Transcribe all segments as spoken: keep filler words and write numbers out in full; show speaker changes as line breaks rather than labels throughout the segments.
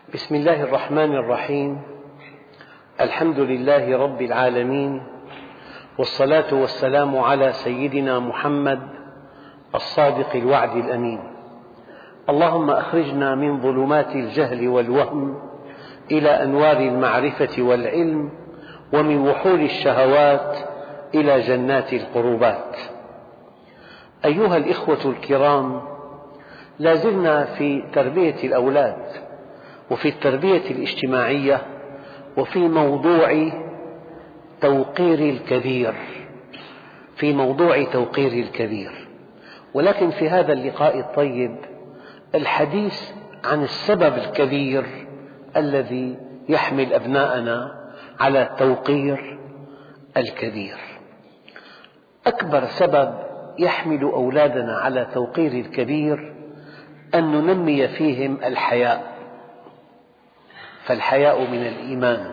بسم الله الرحمن الرحيم. الحمد لله رب العالمين، والصلاة والسلام على سيدنا محمد الصادق الوعد الأمين. اللهم أخرجنا من ظلمات الجهل والوهم إلى أنوار المعرفة والعلم، ومن وحول الشهوات إلى جنات القربات. أيها الإخوة الكرام، لا زلنا في تربية الأولاد وفي التربية الاجتماعية وفي موضوع توقير الكبير في موضوع توقير الكبير ولكن في هذا اللقاء الطيب الحديث عن السبب الكبير الذي يحمل أبناءنا على توقير الكبير. أكبر سبب يحمل أولادنا على توقير الكبير أن ننمي فيهم الحياء، فالحياء من الإيمان.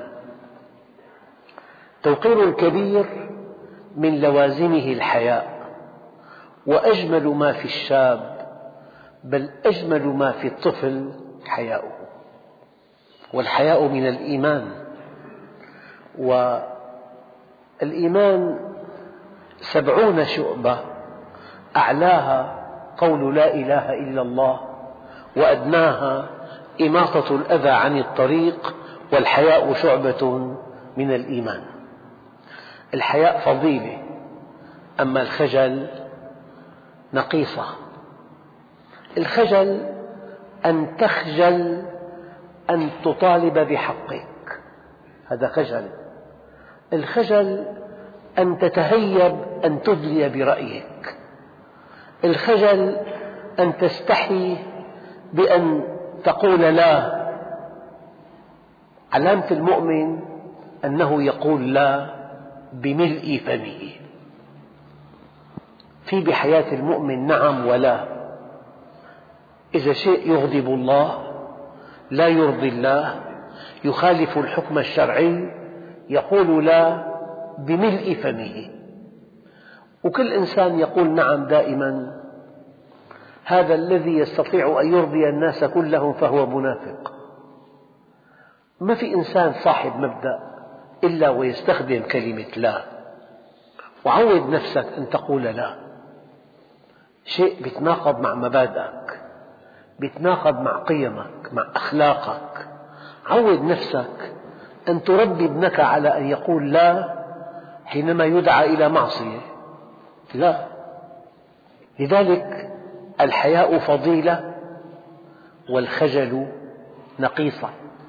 توقير الكبير من لوازمه الحياء، وأجمل ما في الشاب بل أجمل ما في الطفل حياؤه، والحياء من الإيمان. والإيمان سبعون شعبة، أعلاها قول لا إله إلا الله، وأدناها إماطة الأذى عن الطريق، والحياء شعبة من الإيمان. الحياء فضيلة، أما الخجل نقيصة. الخجل أن تخجل أن تطالب بحقك، هذا خجل. الخجل أن تتهيب أن تدلي برأيك. الخجل أن تستحي بأن تقول لا. علامة المؤمن أنه يقول لا بملء فمه. في بحياة المؤمن نعم ولا. إذا شيء يغضب الله، لا يرضي الله، يخالف الحكم الشرعي، يقول لا بملء فمه. وكل إنسان يقول نعم دائما، هذا الذي يستطيع أن يرضي الناس كلهم فهو منافق. ما في إنسان صاحب مبدأ إلا ويستخدم كلمة لا. وعود نفسك أن تقول لا. شيء يتناقض مع مبادئك، يتناقض مع قيمك، مع أخلاقك. عود نفسك أن تربي ابنك على أن يقول لا حينما يدعى إلى معصية. لا. لذلك الحياء فضيلة والخجل نقيصة.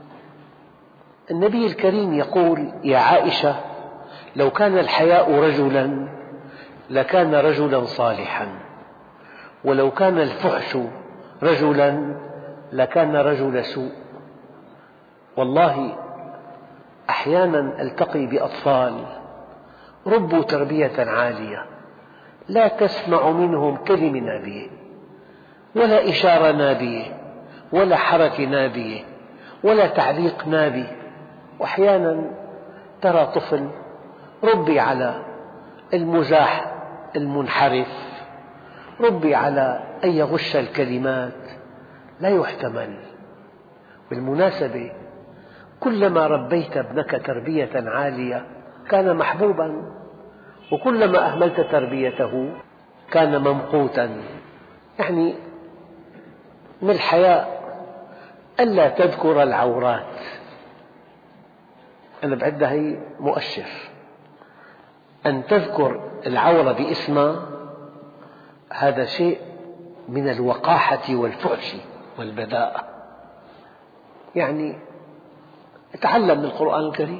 النبي الكريم يقول يا عائشة: لو كان الحياء رجلا لكان رجلا صالحا، ولو كان الفحش رجلا لكان رجل سوء. والله أحيانا ألتقي بأطفال ربوا تربية عالية، لا تسمع منهم كلمة نابية، ولا إشارة نابية، ولا حركة نابية، ولا تعليق نابي. وأحيانا ترى طفل ربي على المزاح المنحرف، ربي على أن يغش الكلمات، لا يحتمل. بالمناسبة كلما ربيت ابنك تربية عالية كان محبوبا، وكلما أهملت تربيته كان ممقوتا. يعني من الحياء ألا تذكر العورات. أنا بعدها هي مؤشر. أن تذكر العورة باسمها هذا شيء من الوقاحة والفحش والبذاءة. يعني تعلم من القرآن الكريم: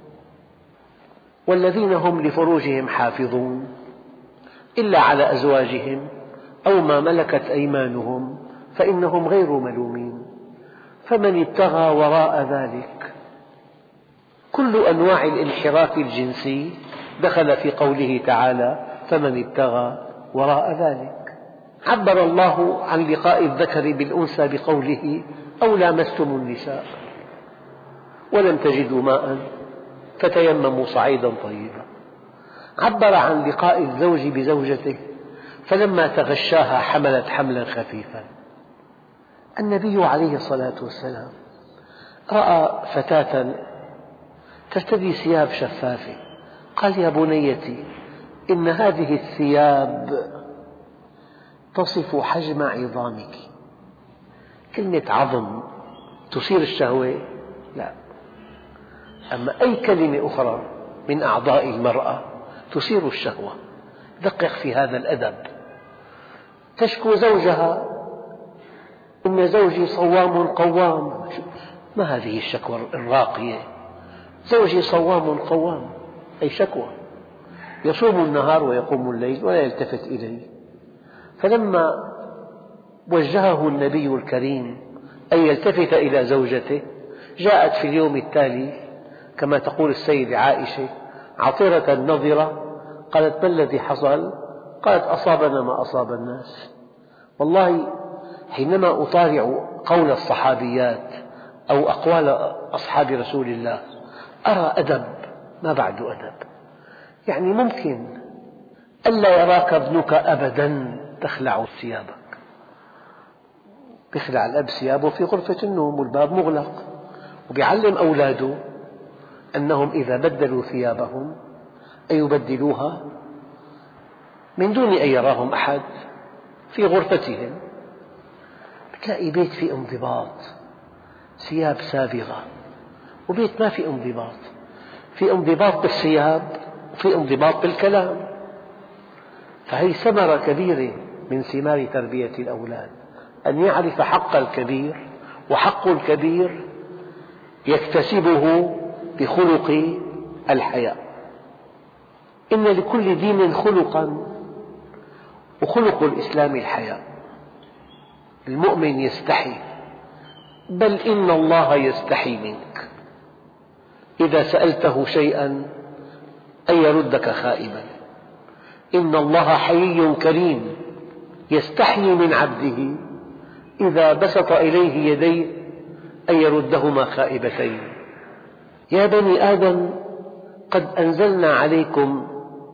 والذين هم لفروجهم حافظون إلا على أزواجهم أو ما ملكت أيمانهم فإنهم غير ملومين، فمن ابتغى وراء ذلك. كل أنواع الانحراف الجنسي دخل في قوله تعالى: فمن ابتغى وراء ذلك. عبر الله عن لقاء الذكر بالأنثى بقوله: أو لامستم النساء ولم تجدوا ماء فتيمموا صعيدا طيبا. عبر عن لقاء الزوج بزوجته فلما تغشاها حملت حملا خفيفا. النبي عليه الصلاة والسلام رأى فتاة ترتدي ثياب شفافة، قال: يا بنيتي، إن هذه الثياب تصف حجم عظامك. كلمة عظم تثير الشهوة؟ لا. أما أي كلمة أخرى من أعضاء المرأة تثير الشهوة. دقق في هذا الأدب. تشكو زوجها: إن زوجي صوام قوام. ما هذه الشكوى الراقية؟ زوجي صوام قوام، أي شكوى. يصوم النهار ويقوم الليل ولا يلتفت إليه. فلما وجهه النبي الكريم أن يلتفت إلى زوجته، جاءت في اليوم التالي كما تقول السيدة عائشة عطرة النظرة، قالت: ما الذي حصل؟ قالت: أصابنا ما أصاب الناس. والله حينما أطالع قول الصحابيات أو أقوال أصحاب رسول الله أرى أدب ما بعد أدب. يعني ممكن ألا يراك ابنك أبدا تخلع ثيابك. يخلع الأب ثيابه في غرفة النوم والباب مغلق، ويعلم أولاده أنهم إذا بدلوا ثيابهم أن يبدلوها من دون أن يراهم أحد في غرفتهم. بتلاقي بيت فيه انضباط، ثياب سابغة، وبيت ما في انضباط، في انضباط بالثياب وفي انضباط بالكلام. فهي ثمرة كبيرة من ثمار تربية الأولاد، أن يعرف حق الكبير، وحق الكبير يكتسبه بخلق الحياء. إن لكل دين خلقا، وخلق الإسلام الحياء. المؤمن يستحي، بل إن الله يستحي منك إذا سألته شيئا أن يردك خائبا. إن الله حيي كريم يستحي من عبده إذا بسط إليه يديه أن يردهما خائبتين. يا بني آدم، قد أنزلنا عليكم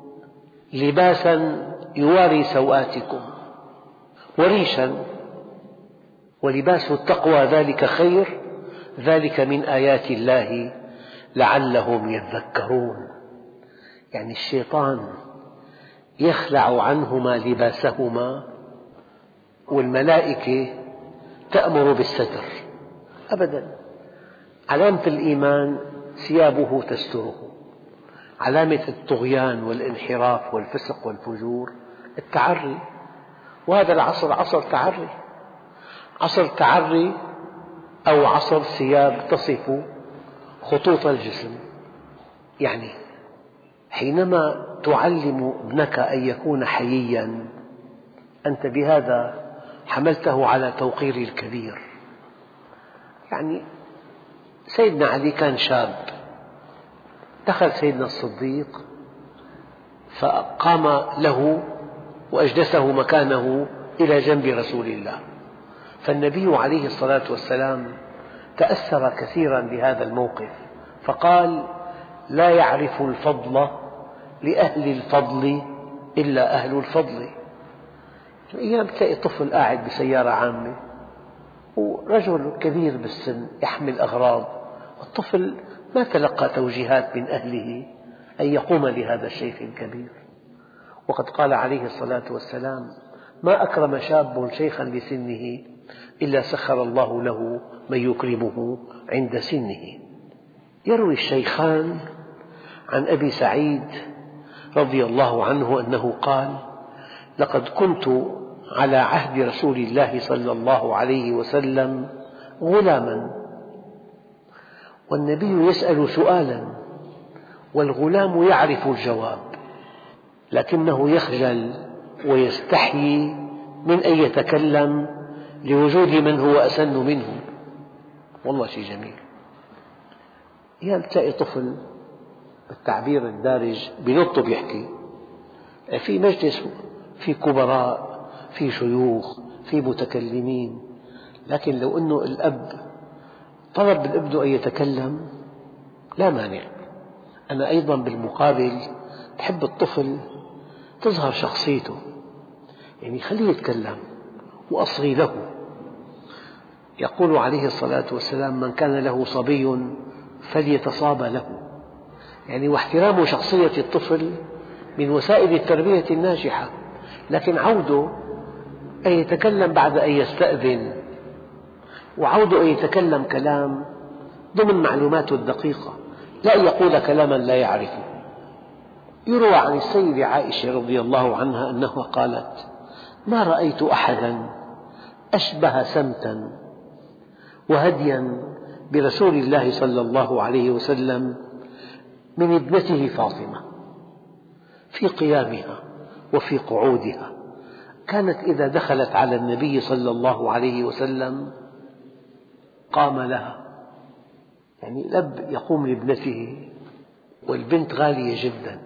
لباسا يواري سوآتكم وريشا، ولباس التقوى ذلك خير، ذلك من آيات الله لعلهم يذكرون. يعني الشيطان يخلع عنهما لباسهما، والملائكة تأمر بالستر. أبدا. علامة الإيمان ثيابه تستره. علامة الطغيان والانحراف والفسق والفجور التعري، وهذا العصر عصر تعري، عصر تعري أو عصر ثياب تصف خطوط الجسم. يعني حينما تعلم ابنك أن يكون حييا، أنت بهذا حملته على توقير الكبير. يعني سيدنا علي كان شاب، دخل سيدنا الصديق فقام له وأجلسه مكانه إلى جنب رسول الله، فالنبي عليه الصلاة والسلام تأثر كثيرا بهذا الموقف، فقال: لا يعرف الفضل لأهل الفضل إلا أهل الفضل. أيام تلاقي طفل قاعد بسيارة عامة ورجل كبير بالسن يحمل أغراض، والطفل ما تلقى توجيهات من أهله أن يقوم لهذا الشيخ الكبير. وقد قال عليه الصلاة والسلام: ما أكرم شاب شيخا لسنه إلا سخر الله له من يكرمه عند سنه. يروي الشيخان عن أبي سعيد رضي الله عنه أنه قال: لقد كنت على عهد رسول الله صلى الله عليه وسلم غلاما، والنبي يسأل سؤالا والغلام يعرف الجواب، لكنه يخجل ويستحيي من أن يتكلم لوجود من هو أسن منه. والله شيء جميل. أيام تلاقي طفل بالتعبير الدارج بنط بيحكي، في مجلس في كبراء، في شيوخ، في متكلمين، لكن لو أنه الأب طلب من ابنه أن يتكلم لا مانع. أنا أيضا بالمقابل بحب الطفل تظهر شخصيته، يعني خليه يتكلم وأصغي له. يقول عليه الصلاة والسلام: من كان له صبي فليتصاب له. يعني واحترام شخصية الطفل من وسائل التربية الناجحة، لكن عوده أن يتكلم بعد أن يستأذن، وعوده أن يتكلم كلام ضمن معلوماته الدقيقة، لا أن يقول كلاما لا يعرفه. يروى عن السيدة عائشة رضي الله عنها أنها قالت: ما رأيت أحدا أشبه سمتا وهديا برسول الله صلى الله عليه وسلم من ابنته فاطمة في قيامها وفي قعودها. كانت إذا دخلت على النبي صلى الله عليه وسلم قام لها، يعني الأب يقوم لابنته، والبنت غالية جدا،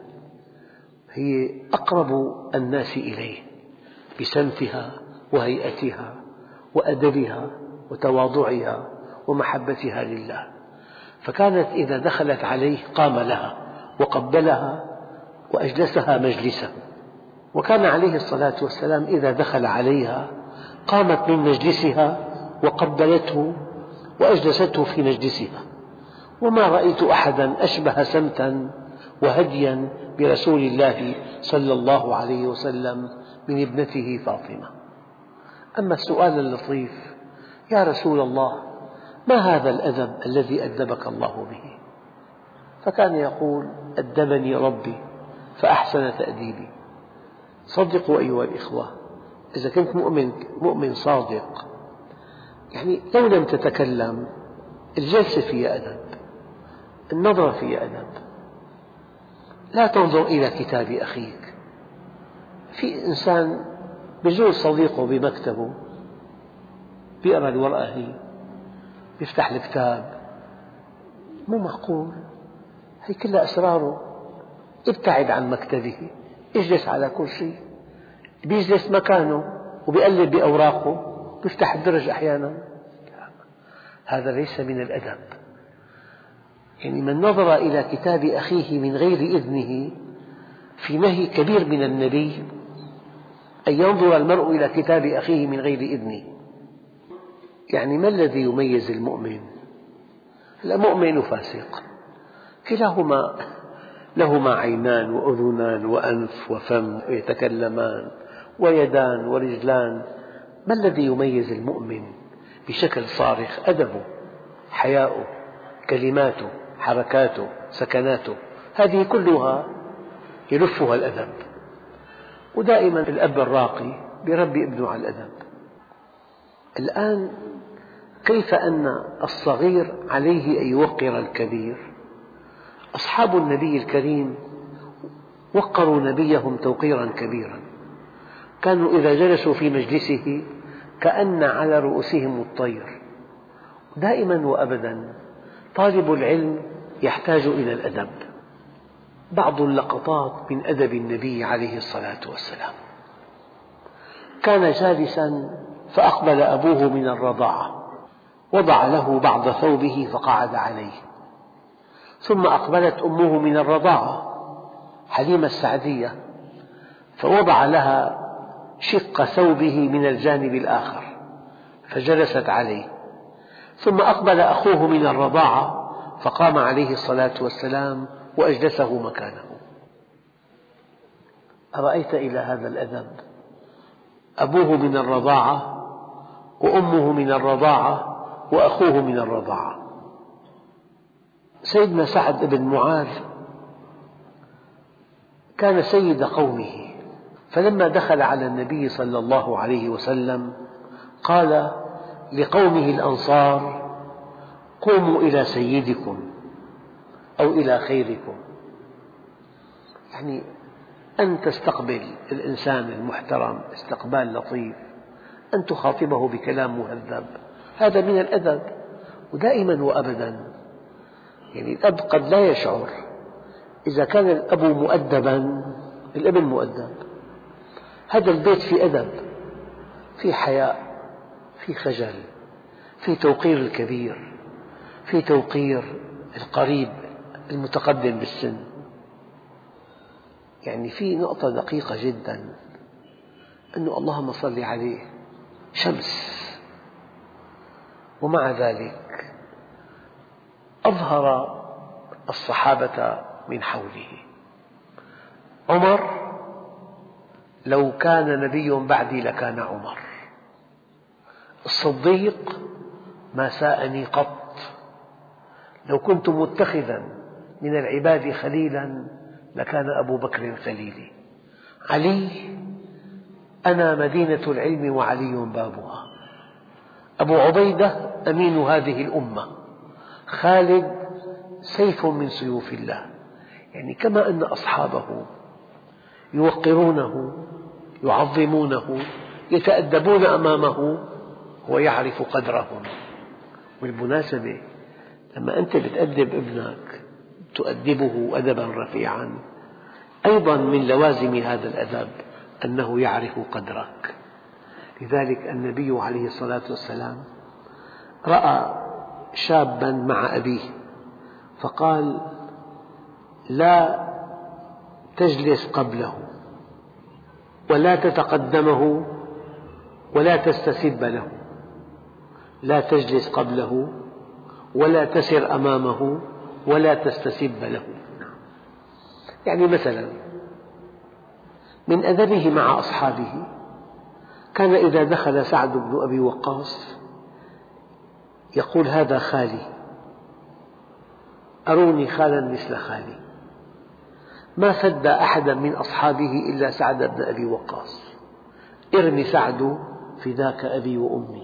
هي أقرب الناس إليه بسمتها وهيئتها وأدبها وتواضعها ومحبتها لله، فكانت إذا دخلت عليه قام لها وقبلها وأجلسها مجلسه. وكان عليه الصلاة والسلام إذا دخل عليها قامت من مجلسها وقبلته وأجلسته في مجلسها. وما رأيت أحدا أشبه سمتا وهديا برسول الله صلى الله عليه وسلم من ابنته فاطمة. أما السؤال اللطيف: يا رسول الله، ما هذا الأدب الذي أدبك الله به؟ فكان يقول: أدبني ربي فأحسن تأديبي. صدقوا أيها الإخوة، إذا كنت مؤمن, مؤمن صادق، يعني لو لم تتكلم الجلسة فيها أدب، النظرة فيها أدب. لا تنظر إلى كتاب أخيك. في إنسان بجوز صديقه بمكتبه بيقرأ الورقة هي، بيفتح الكتاب، مو معقول، هي كلها أسراره. ابتعد عن مكتبه، اجلس على كرسي، بيجلس مكانه وبيقلب بأوراقه، بيفتح الدرج أحيانا. هذا ليس من الأدب. يعني من نظر إلى كتاب أخيه من غير إذنه، في نهي كبير من النبي أن ينظر المرء إلى كتاب أخيه من غير إذنه. يعني ما الذي يميز المؤمن؟ المؤمن وفاسق كلاهما لهما عينان وأذنان وأنف وفم ويتكلمان ويدان ورجلان. ما الذي يميز المؤمن بشكل صارخ؟ أدبه، حياؤه، كلماته، حركاته، سكناته، هذه كلها يلفها الأدب. ودائما الأب الراقي يربي ابنه على الأدب. الآن كيف أن الصغير عليه أن يوقر الكبير؟ أصحاب النبي الكريم وقروا نبيهم توقيرا كبيرا، كانوا إذا جلسوا في مجلسه كأن على رؤوسهم الطير. دائما وأبدا طالب العلم يحتاج إلى الأدب. بعض اللقطات من أدب النبي عليه الصلاة والسلام: كان جالسا فأقبل أبوه من الرضاعة، وضع له بعض ثوبه فقعد عليه، ثم أقبلت أمه من الرضاعة حليمة السعدية فوضع لها شق ثوبه من الجانب الآخر فجلست عليه، ثم أقبل أخوه من الرضاعة فقام عليه الصلاة والسلام وأجلسه مكانه. أرأيت إلى هذا الأدب؟ أبوه من الرضاعة وأمه من الرضاعة وأخوه من الرضاعة. سيدنا سعد بن معاذ كان سيد قومه، فلما دخل على النبي صلى الله عليه وسلم قال لقومه الأنصار: قوموا إلى سيدكم أو إلى خيركم. يعني أن تستقبل الإنسان المحترم استقبال لطيف، أن تخاطبه بكلام مهذب، هذا من الأدب. ودائما وأبدا يعني الأب قد لا يشعر، إذا كان الأب مؤدبا الابن مؤدب. هذا البيت في أدب، في حياء، في خجل، في توقير الكبير، في توقير القريب المتقدم بالسن. يعني في نقطة دقيقة جدا، أنه اللهم صل عليه شمس، ومع ذلك أظهر الصحابة من حوله. عمر لو كان نبي بعدي لكان عمر. الصديق ما ساءني قط. لو كنت متخذا من العباد خليلا لكان أبو بكر خليلي. علي أنا مدينة العلم وعلي بابها. أبو عبيدة أمين هذه الأمة. خالد سيف من سيوف الله. يعني كما أن أصحابه يوقرونه يعظمونه يتأدبون أمامه هو يعرف قدرهم. بالمناسبة لما أنت بتأدب ابنك تؤدبه أدبا رفيعا أيضا من لوازم هذا الأدب أنه يعرف قدرك. لذلك النبي عليه الصلاة والسلام رأى شابا مع أبيه فقال لا تجلس قبله ولا تتقدمه ولا تستسب له. لا تجلس قبله ولا تسر أمامه ولا تستسب له. يعني مثلا من أدبه مع أصحابه كان إذا دخل سعد بن أبي وقاص يقول هذا خالي أروني خالا مثل خالي. ما فد أحدا من أصحابه إلا سعد بن أبي وقاص. ارم سعد فداك أبي وأمي.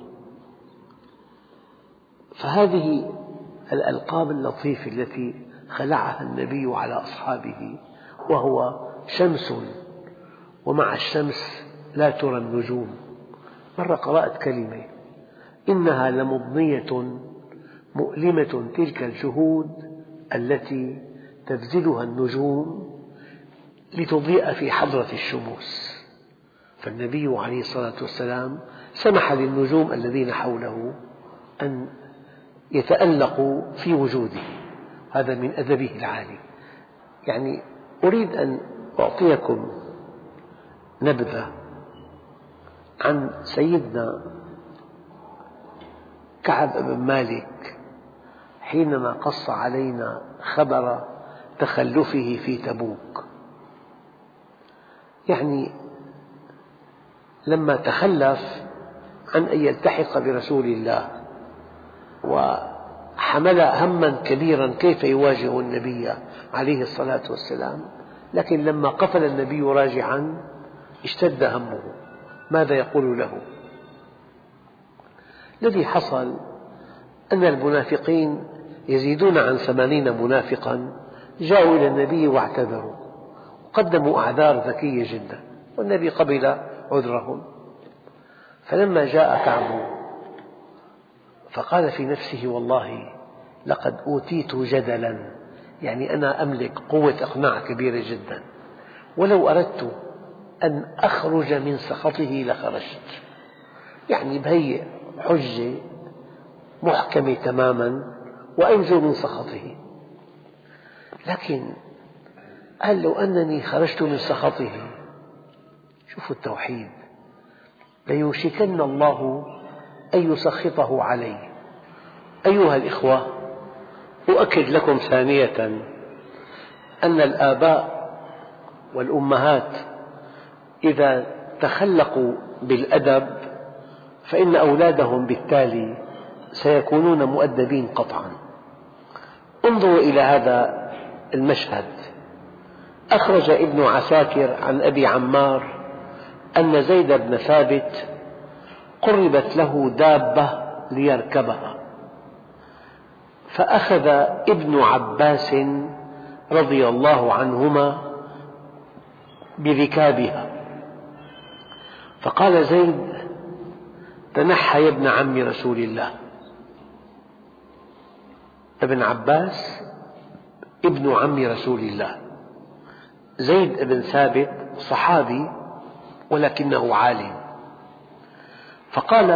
فهذه الألقاب اللطيفة التي خلعها النبي على أصحابه وهو شمس ومع الشمس لا ترى النجوم. مرة قرأت كلمة إنها لمضنية مؤلمة تلك الجهود التي تبذلها النجوم لتضيء في حضرة الشموس. فالنبي عليه الصلاة والسلام سمح للنجوم الذين حوله أن يتألقوا في وجوده. هذا من أدبه العالي. يعني أريد أن أعطيكم نبذة عن سيدنا كعب بن مالك حينما قص علينا خبر تخلفه في تبوك. يعني لما تخلف عن أن يلتحق برسول الله وحمل هما كبيرا كيف يواجه النبي عليه الصلاة والسلام، لكن لما قفل النبي راجعا اشتد همه ماذا يقول له. الذي حصل أن المنافقين يزيدون عن ثمانين منافقا جاءوا إلى النبي واعتذروا وقدموا أعذار ذكية جدا والنبي قبل عذرهم. فلما جاء كعب فقال في نفسه والله لقد أوتيت جدلا، يعني أنا أملك قوة إقناع كبيرة جدا، ولو أردت أن أخرج من سخطه لخرجت. يعني بهيئ حجة محكمة تماما وأنجو من سخطه. لكن قال لو أنني خرجت من سخطه، شوفوا التوحيد، ليوشكن الله أن يسخطه علي. أيها الإخوة، أؤكد لكم ثانية أن الآباء والأمهات إذا تخلقوا بالأدب فإن أولادهم بالتالي سيكونون مؤدبين قطعا. انظروا إلى هذا المشهد. أخرج ابن عساكر عن أبي عمار أن زيد بن ثابت قربت له دابة ليركبها، فأخذ ابن عباس رضي الله عنهما بركابها، فقال زيد تنحى يا ابن عم رسول الله. ابن عباس ابن عم رسول الله. زيد بن ثابت صحابي ولكنه عالم. فقال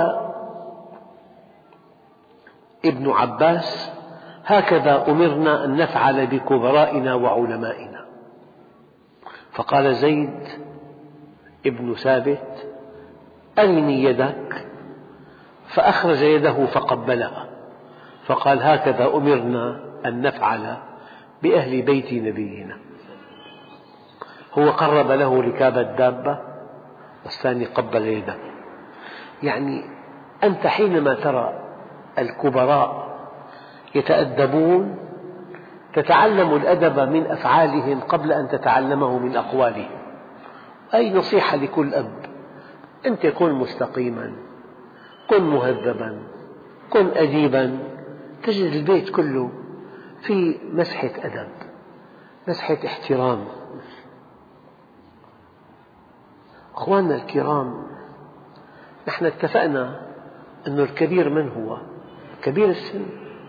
ابن عباس هكذا أمرنا أن نفعل بكبرائنا وعلمائنا. فقال زيد ابن ثابت أرني يدك، فأخرج يده فقبلها فقال: هكذا أمرنا أن نفعل بأهل بيت نبينا. هو قرب له ركاب الدابة والثاني قبل يده. يعني أنت حينما ترى الكبراء يتأدبون تتعلم الأدب من أفعالهم قبل أن تتعلمه من أقوالهم. أي نصيحة لكل أب: أنت كن مستقيما، كن مهذبا، كن أديبا، تجد البيت كله في مسحة أدب، مسحة احترام. أخواننا الكرام، نحن اتفقنا أن الكبير من هو؟ كبير السن.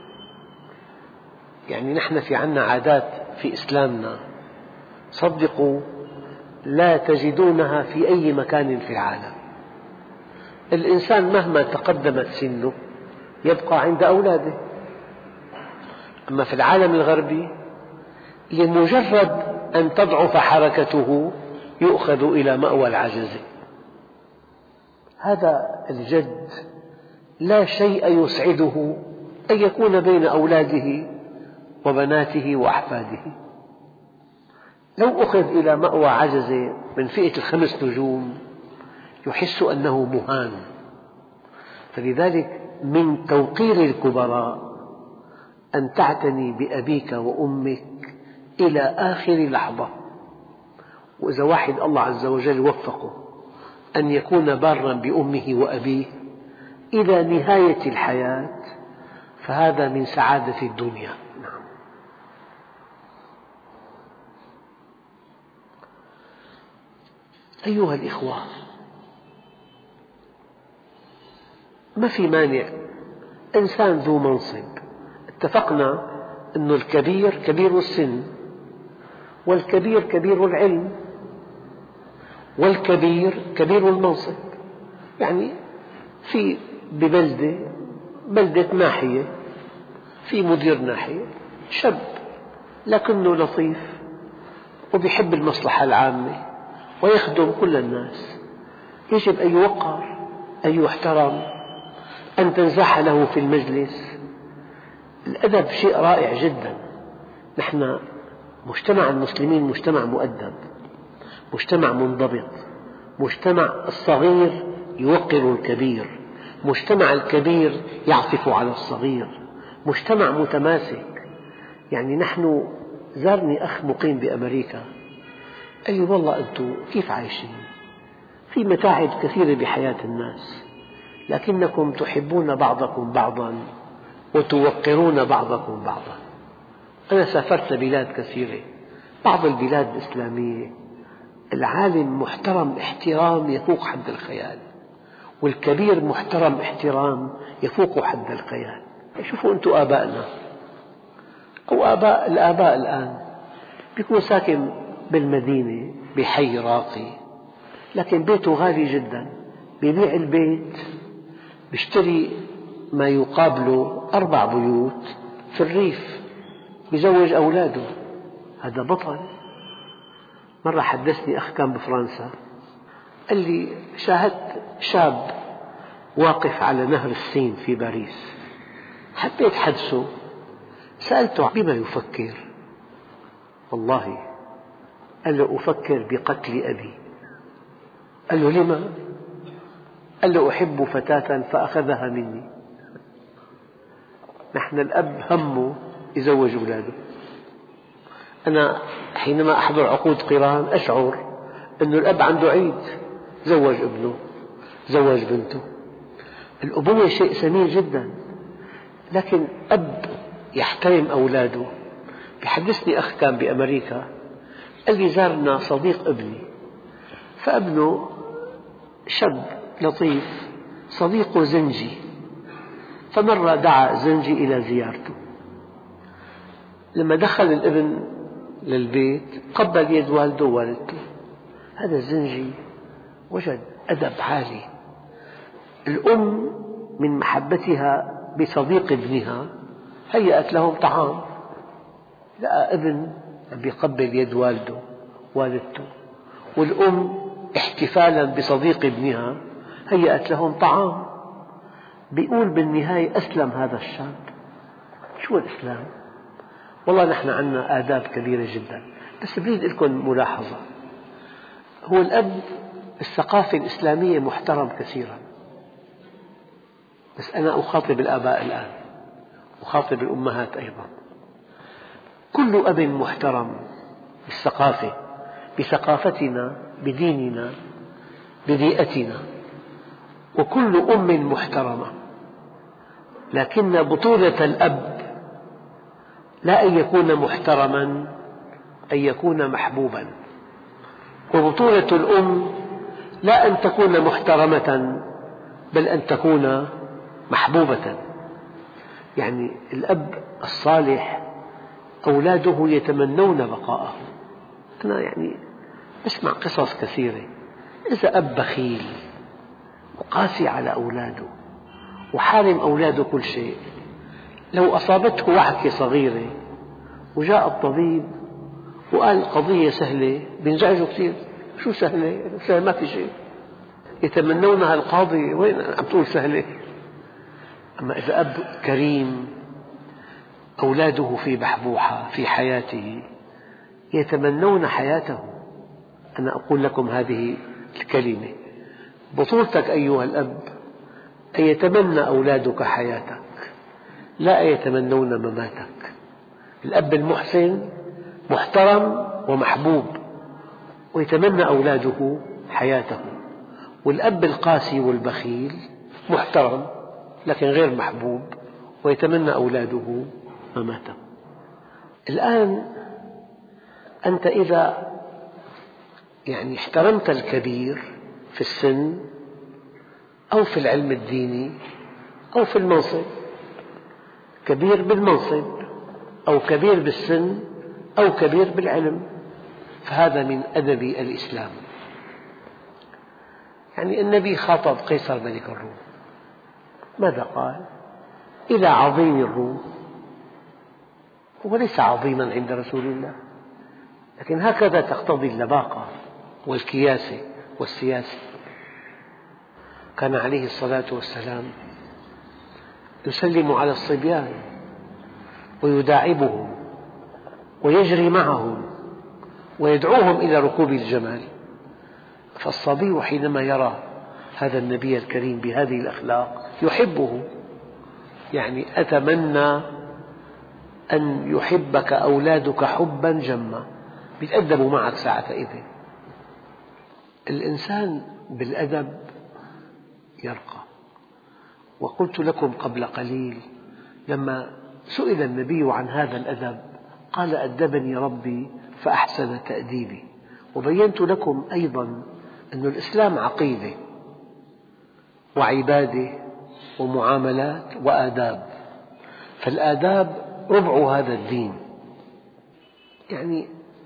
يعني نحن في عنا عادات في إسلامنا صدقوا لا تجدونها في أي مكان في العالم. الإنسان مهما تقدمت سنه يبقى عند أولاده. أما في العالم الغربي لمجرد أن تضعف حركته يؤخذ إلى مأوى العجز. هذا الجد لا شيء يسعده أن يكون بين أولاده وبناته وأحفاده. لو أخذ إلى مأوى عجز من فئة الخمس نجوم يحس أنه مهان. فلذلك من توقير الكبراء أن تعتني بأبيك وأمك إلى آخر لحظة. وإذا واحد الله عز وجل وفقه أن يكون باراً بأمه وأبيه إلى نهاية الحياة فهذا من سعادة الدنيا. أيها الإخوة، ما في مانع إنسان ذو منصب. اتفقنا أن الكبير كبير السن، والكبير كبير العلم، والكبير كبير المنصب. يعني في ببلدة بلدة ناحية في مدير ناحية شاب لكنه لطيف ويحب المصلحة العامة ويخدم كل الناس، يجب أن يوقر، أن يحترم، أن تنزاح له في المجلس. الأدب شيء رائع جدا. نحن مجتمع المسلمين مجتمع مؤدب، مجتمع منضبط، مجتمع الصغير يوقر الكبير، مجتمع الكبير يعطف على الصغير، مجتمع متماسك. يعني نحن زارني أخ مقيم بأمريكا قال لي: والله أنتم كيف عايشين؟ في متاعب كثيرة بحياة الناس لكنكم تحبون بعضكم بعضا وتوقرون بعضكم بعضا. أنا سافرت لبلاد كثيرة، بعض البلاد الإسلامية العالم محترم احترام يفوق حد الخيال، والكبير محترم احترام يفوق حد الخيال. شوفوا أنتم آبائنا أو آباء الآباء الآن، بيكون ساكن بالمدينة بحي راقي لكن بيته غالي جدا، بيبيع البيت بيشتري ما يقابله أربع بيوت في الريف، بيزوج أولاده. هذا بطل. مرة حدثني أخ كان بفرنسا قال لي: شاهدت شاب واقف على نهر السين في باريس، حبيت حدثه، سألته بما يفكر؟ والله قال له: أفكر بقتل أبي. قال له: لما؟ قال له: أحب فتاة فأخذها مني. نحن الأب همه يزوج أولاده. أنا حينما أحضر عقود قران أشعر أن الأب عنده عيد، زوج ابنه، زوج بنته. الأبوة شيء ثمين جدا، لكن أب يحترم أولاده. يحدثني أخ كان بأمريكا قال لي: زارنا صديق ابني، فابنه شاب لطيف صديقه زنجي، فمرة دعا زنجي إلى زيارته. لما دخل الابن للبيت قبل يد والده ووالدته. هذا الزنجي وجد أدب عالي. الأم من محبتها بصديق ابنها هيأت لهم طعام، لقى ابن يقبل يد والده والدته، والأم احتفالا بصديق ابنها هيأت لهم طعام. بيقول بالنهاية أسلم هذا الشاب. شو الإسلام؟ والله نحن عندنا آداب كبيرة جدا، بس أريد لكم ملاحظة. هو الأب الثقافة الإسلامية محترم كثيرا، بس أنا أخاطب الآباء الآن، أخاطب الأمهات أيضا. كل أب محترم بالثقافة، بثقافتنا، بديننا، ببيئتنا، وكل أم محترمة، لكن بطولة الأب لا أن يكون محترما، أن يكون محبوبا. وبطولة الأم لا أن تكون محترمة، بل أن تكون محبوبة. يعني الأب الصالح أولاده يتمنون بقاءه. أنا يعني أسمع قصص كثيرة، إذا أب بخيل وقاسي على أولاده وحارم أولاده كل شيء، لو أصابته وعكة صغيرة وجاء الطبيب وقال القضية سهلة بينزعجوا كثير. شو سهلة؟ سهلة ما في شيء، يتمنونها القاضي، وين عم تقول سهلة؟ أما إذا أب كريم أولاده في بحبوحة في حياته يتمنون حياته. أنا أقول لكم هذه الكلمة: بطولتك أيها الأب أن يتمنى أولادك حياتك، لا أن يتمنون مماتك. الأب المحسن محترم ومحبوب ويتمنى أولاده حياته، والأب القاسي والبخيل محترم لكن غير محبوب ويتمنى أولاده مماته. الآن أنت إذا يعني احترمت الكبير في السن أو في العلم الديني أو في المنصب، كبير بالمنصب أو كبير بالسن أو كبير بالعلم، فهذا من أدب الإسلام. يعني النبي خاطب قيصر ملك الروم، ماذا قال؟ إلى عظيم الروم. هو ليس عظيما عند رسول الله، لكن هكذا تقتضي اللباقة والكياسة والسياسة. كان عليه الصلاة والسلام يسلم على الصبيان ويداعبهم ويجري معهم ويدعوهم إلى ركوب الجمل. فالصبي حينما يرى هذا النبي الكريم بهذه الأخلاق يحبه. يعني أتمنى أن يحبك أولادك حبا جما، يتأدبوا معك ساعتئذ. الإنسان بالأدب يرقى. وقلت لكم قبل قليل لما سئل النبي عن هذا الأدب قال: أدبني ربي فأحسن تأديبي. وبينت لكم أيضا أن الإسلام عقيدة وعبادة ومعاملات وآداب، فالآداب ربع هذا الدين. يعني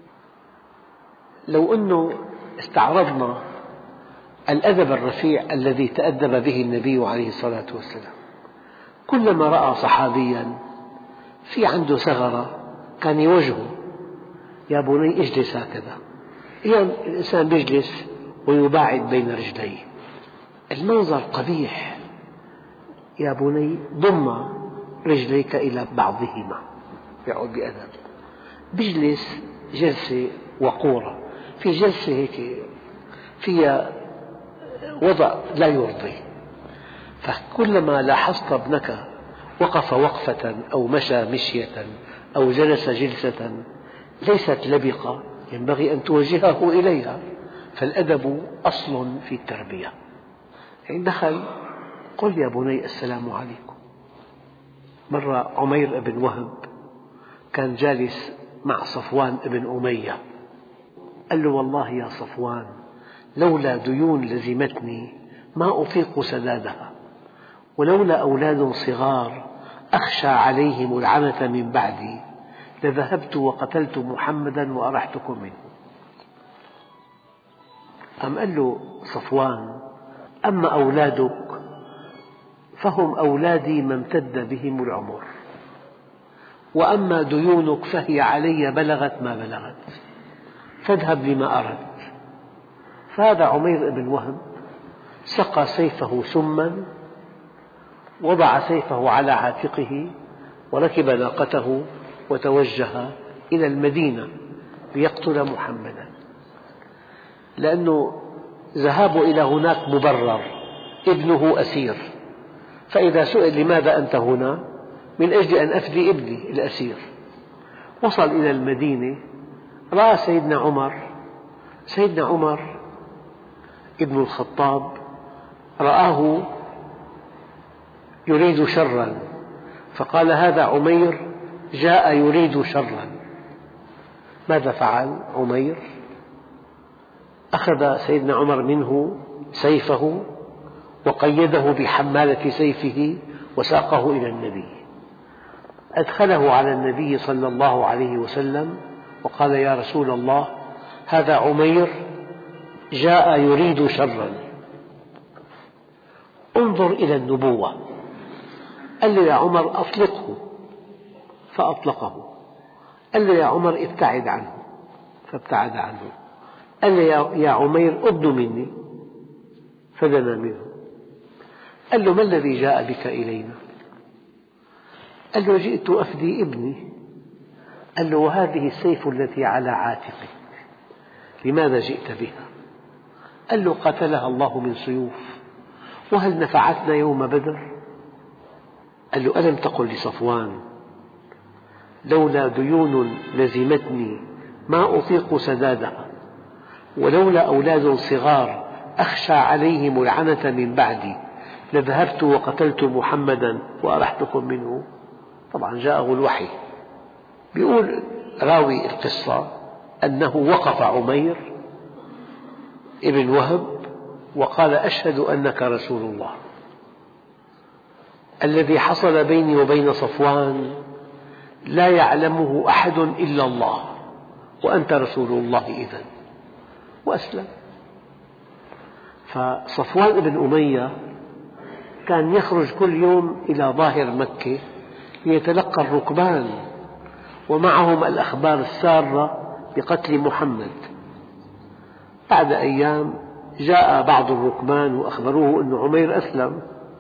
لو أنه استعرضنا الأدب الرفيع الذي تأدب به النبي عليه الصلاة والسلام، كلما رأى صحابيا في عنده ثغرة كان يوجهه: يا بني اجلس هكذا. أحيانا الإنسان يجلس ويباعد بين رجليه، المنظر قبيح. يا بني ضم رجليك إلى بعضهما، يعود بأدب. بيجلس جلسة وقورة، في جلسة هيك فيها وضع لا يرضي. فكلما لاحظت ابنك وقف وقفة أو مشى مشية أو جلس جلسة ليست لبقة ينبغي أن توجهه إليها، فالأدب أصل في التربية. يعني دخل قل: يا بني السلام عليكم. مرة عمير بن وهب كان جالس مع صفوان بن أمية، قال له: والله يا صفوان لولا ديون لزمتني ما أطيق سدادها، ولولا أولاد صغار أخشى عليهم العنة من بعدي لذهبت وقتلت محمدا وأرحتكم منه. أم قال له صفوان: أما أولادك فهم أولادي ما امتد بهم العمر، وأما ديونك فهي علي بلغت ما بلغت، فاذهب لما أردت. فهذا عمير بن وهب سقى سيفه سما وضع سيفه على عاتقه وركب ناقته وتوجه إلى المدينة ليقتل محمدا، لأنه ذهابه إلى هناك مبرر، ابنه أسير، فإذا سئل لماذا أنت هنا؟ من أجل أن أفدي ابني الأسير. وصل إلى المدينة، رأى سيدنا عمر سيدنا عمر ابن الخطاب رآه يريد شرا، فقال هذا عمير جاء يريد شرا. ماذا فعل عمير؟ أخذ سيدنا عمر منه سيفه وقيده بحمالة سيفه وساقه إلى النبي، أدخله على النبي صلى الله عليه وسلم وقال يا رسول الله هذا عمير جاء يريد شرا، انظر إلى النبوة. قال له يا عمر أطلقه، فأطلقه. قال له يا عمر ابتعد عنه، فابتعد عنه. قال له يا عمير أدن مني، فدنا منه. قال له ما الذي جاء بك إلينا؟ قال له جئت أفدي ابني. قال له وهذه السيف التي على عاتقك لماذا جئت بها؟ قال له قتلها الله من سيوف، وهل نفعتنا يوم بدر؟ قال له ألم تقل لصفوان لولا ديون لزمتني ما أطيق سدادها، ولولا أولاد صغار أخشى عليهم العنة من بعدي لذهبت وقتلت محمدا وأرحتكم منه. طبعا جاءه الوحي. يقول راوي القصة أنه وقف عمير ابن وهب وقال أشهد أنك رسول الله، الذي حصل بيني وبين صفوان لا يعلمه أحد إلا الله، وأنت رسول الله إذن، وأسلم. فصفوان بن أمية كان يخرج كل يوم إلى ظاهر مكة ليتلقى الركبان ومعهم الأخبار السارة بقتل محمد. بعد أيام جاء بعض الركبان وأخبروه أن عمير أسلم.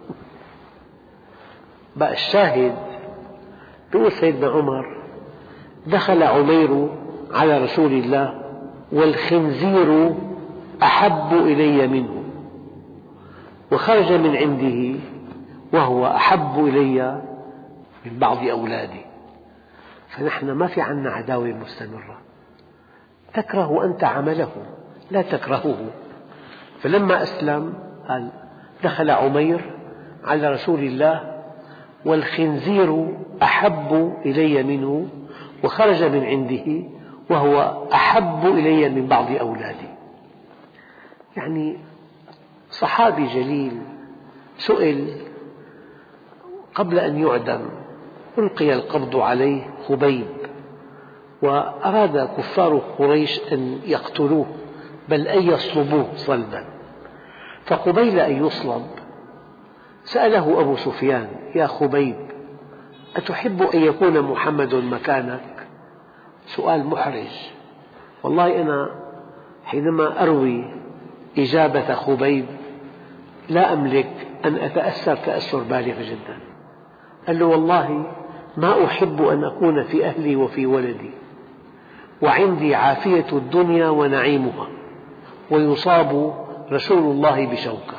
بقى الشاهد يقول سيدنا عمر دخل عمير على رسول الله والخنزير أحب إلي منه، وخرج من عنده وهو أحب إلي من بعض أولادي. فنحن ما في عنا عداوة مستمرة، تكره أنت عمله لا تكرهه. فلما أسلم قال دخل عمير على رسول الله والخنزير أحب إلي منه، وخرج من عنده وهو أحب إلي من بعض أولادي. يعني صحابي جليل سئل قبل أن يعدم، ألقي القبض عليه خبيب، وأراد كفار قريش أن يقتلوه بل أن يصلبوه صلبا، فقبيل أن يصلب سأله أبو سفيان يا خبيب أتحب أن يكون محمد مكانك؟ سؤال محرج. والله أنا حينما أروي إجابة خبيب لا أملك أن أتأثر تأثر بالغ جدا. قال له والله ما أحب أن أكون في أهلي وفي ولدي وعندي عافية الدنيا ونعيمها ويصاب رسول الله بشوكة.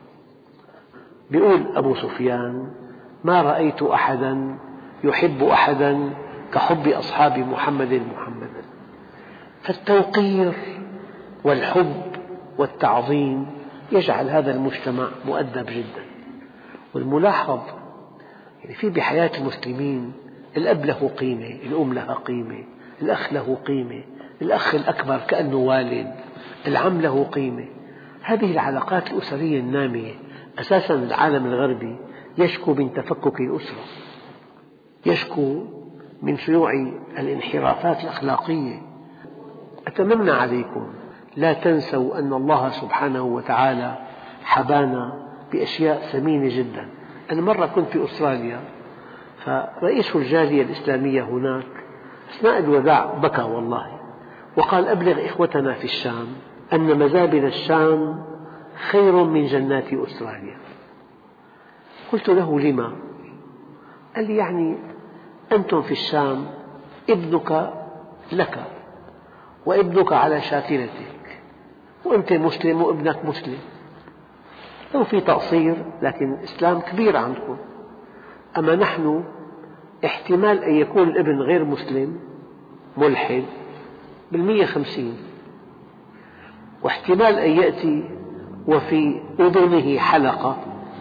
يقول أبو سفيان ما رأيت أحدا يحب أحدا كحب أصحاب محمد محمدا. فالتوقير والحب والتعظيم يجعل هذا المجتمع مؤدب جدا. والملاحظ يعني في بحياة المسلمين الأب له قيمة، الأم لها قيمة، الأخ له قيمة، الأخ الأكبر كأنه والد، العم له قيمة. هذه العلاقات الأسرية النامية أساسا العالم الغربي يشكو من تفكك الأسرة، يشكو من شيوع الانحرافات الأخلاقية. أتمنى عليكم لا تنسوا أن الله سبحانه وتعالى حبانا بأشياء ثمينة جدا. أنا مرة كنت في أستراليا، فرئيس الجالية الإسلامية هناك أثناء الوداع بكى والله، وقال أبلغ إخوتنا في الشام أن مزابل الشام خير من جنات أستراليا. قلت له: لما؟ قال لي: يعني أنتم في الشام ابنك لك وابنك على شاكلتك، وأنت مسلم وابنك مسلم، لو في تقصير لكن الإسلام كبير عندكم. أما نحن احتمال أن يكون الابن غير مسلم ملحد بالمية خمسين، واحتمال أن يأتي وفي أذنه حلقة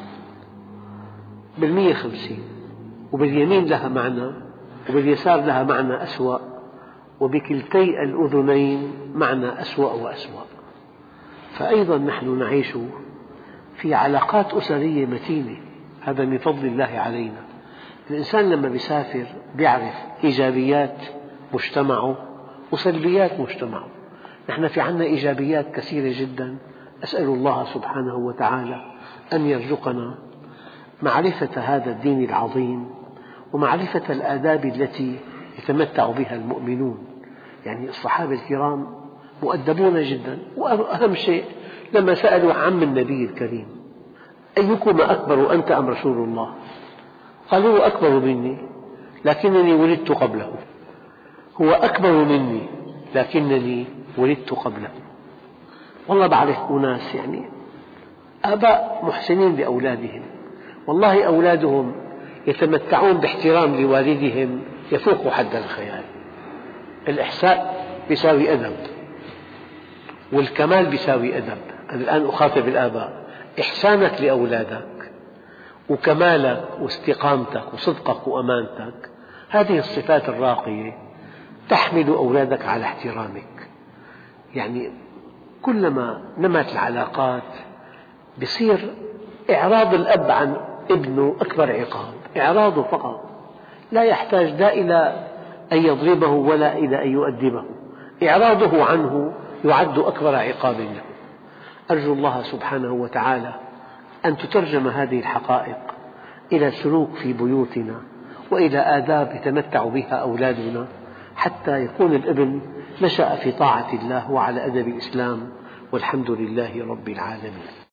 بالمية خمسين، وباليمين لها معنى وباليسار لها معنى أسوأ، وبكلتي الأذنين معنى أسوأ وأسوأ. فأيضا نحن نعيش في علاقات أسرية متينة، هذا من فضل الله علينا. الإنسان لما يسافر يعرف إيجابيات مجتمعه وسلبيات مجتمعه. نحن في عنا إيجابيات كثيرة جدا، أسأل الله سبحانه وتعالى أن يرزقنا معرفة هذا الدين العظيم ومعرفة الآداب التي يتمتع بها المؤمنون. يعني الصحابة الكرام مؤدبون جدا، وأهم شيء لما سألوا عم النبي الكريم: أيكما أكبر، أنت أم رسول الله؟ قالوا: هو أكبر مني لكنني ولدت قبله. هو أكبر مني لكنني ولدت قبله. والله بعرف أناس يعني آباء محسنين لأولادهم، والله أولادهم يتمتعون باحترام لوالدهم يفوق حد الخيال. الإحساء يساوي أدب، والكمال يساوي أدب. أنا الآن أخاطب الآباء: إحسانك لأولادك وكمالك واستقامتك وصدقك وأمانتك، هذه الصفات الراقية تحمل أولادك على احترامك. يعني كلما نمت العلاقات يصير إعراض الأب عن ابنه أكبر عقاب، إعراضه فقط، لا يحتاج لا إلى أن يضربه ولا إلى أن يؤدبه، إعراضه عنه يعد أكبر عقاب له. أرجو الله سبحانه وتعالى أن تترجم هذه الحقائق إلى سلوك في بيوتنا وإلى آداب يتمتع بها أولادنا، حتى يكون الابن نشأ في طاعة الله وعلى أدب الإسلام، والحمد لله رب العالمين.